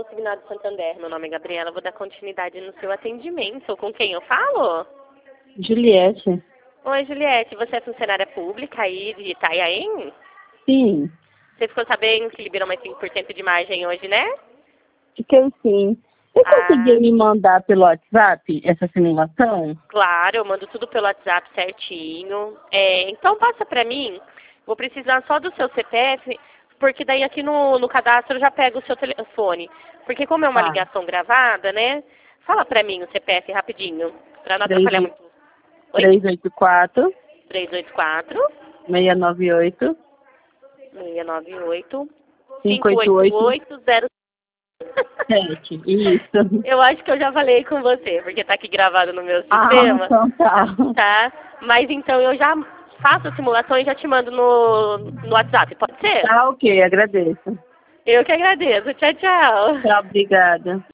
Signado Santander. Meu nome é Gabriela, vou dar continuidade no seu atendimento. Com quem eu falo? Juliette. Oi, Juliette, você é funcionária pública aí de Itanhaém? Sim, Você ficou sabendo que liberou mais 5% de margem hoje, né? fiquei sim. Você Ah, conseguiu me mandar pelo WhatsApp essa simulação? claro, eu mando tudo pelo WhatsApp certinho. Então passa pra mim, vou precisar só do seu CPF, porque daí aqui no cadastro eu já pego o seu telefone. Porque como é uma Tá. ligação gravada, né? Fala pra mim o CPF rapidinho, pra não atrapalhar 3, muito. Oi? 384 384 698 698 588 5880. 7. Isso. Eu acho que eu já falei com você, porque tá aqui gravado no meu Ah, sistema, então tá. tá? Mas então eu já faço a simulação e já te mando no WhatsApp, pode ser? Tá ok, agradeço. Eu que agradeço. Tchau, tchau. Tchau, obrigada.